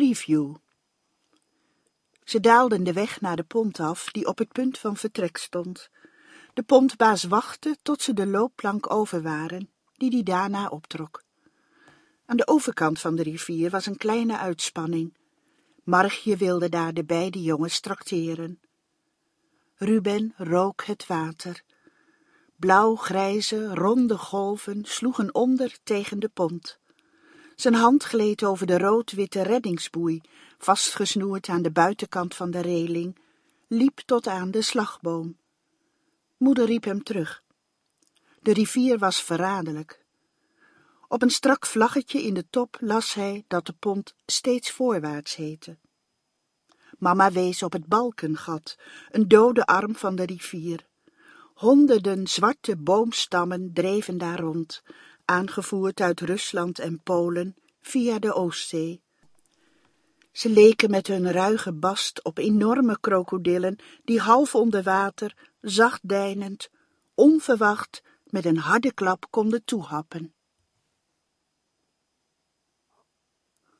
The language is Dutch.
Preview. Ze daalden de weg naar de pont af, die op het punt van vertrek stond. De pontbaas wachtte tot ze de loopplank over waren, die daarna optrok. Aan de overkant van de rivier was een kleine uitspanning. Margje wilde daar de beide jongens trakteren. Ruben rook het water. Blauw-grijze, ronde golven sloegen onder tegen de pont. Zijn hand gleed over de rood-witte reddingsboei, vastgesnoerd aan de buitenkant van de reling, liep tot aan de slagboom. Moeder riep hem terug. De rivier was verraderlijk. Op een strak vlaggetje in de top las hij dat de pont steeds voorwaarts heette. Mama wees op het balkengat, een dode arm van de rivier. Honderden zwarte boomstammen dreven daar rond, aangevoerd uit Rusland en Polen via de Oostzee. Ze leken met hun ruige bast op enorme krokodillen die half onder water, zacht deinend, onverwacht met een harde klap konden toehappen.